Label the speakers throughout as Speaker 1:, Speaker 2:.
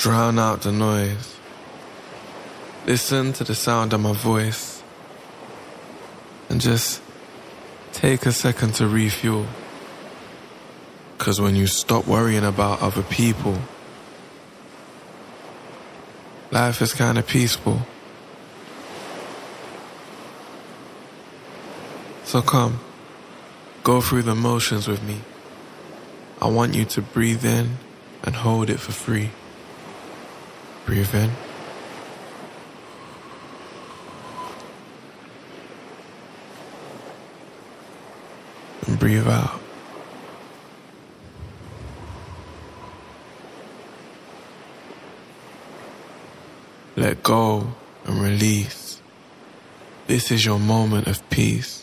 Speaker 1: Drown out the noise. Listen to the sound of my voice. And just take a second to refuel. 'Cause when you stop worrying about other people, life is kinda peaceful. So come, go through the motions with me. I want you to breathe in and hold it for free. Breathe in. And breathe out. Let go and release. This is your moment of peace.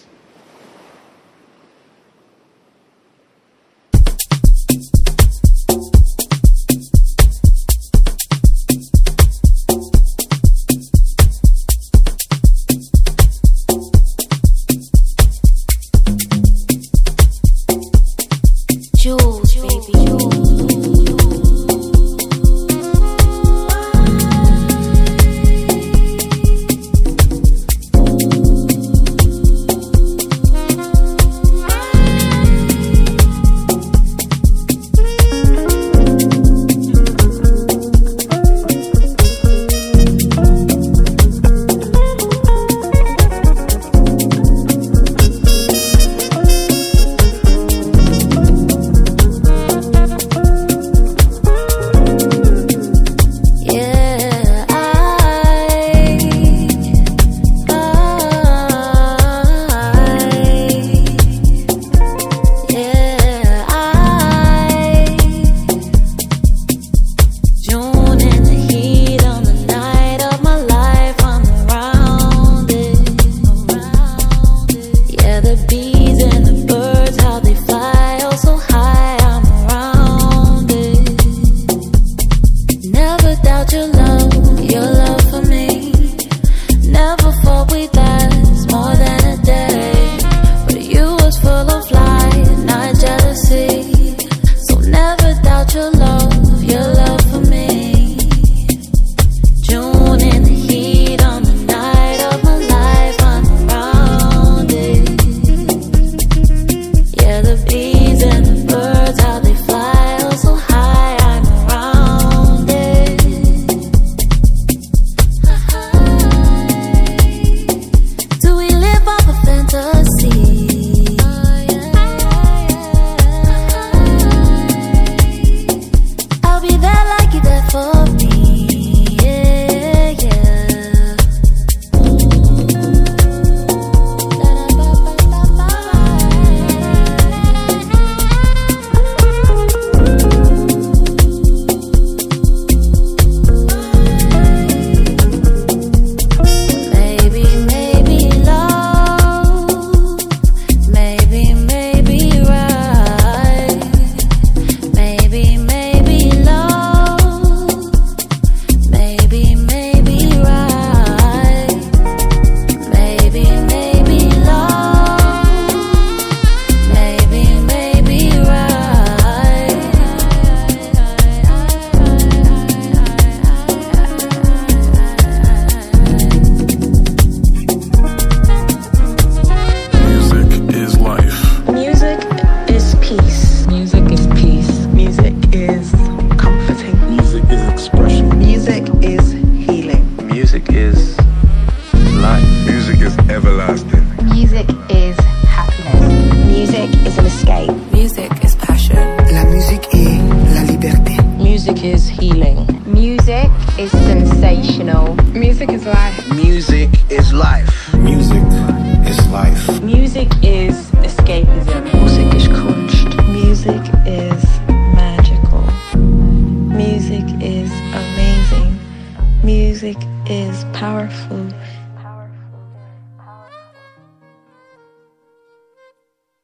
Speaker 2: Music is life. Music is life.
Speaker 3: Music is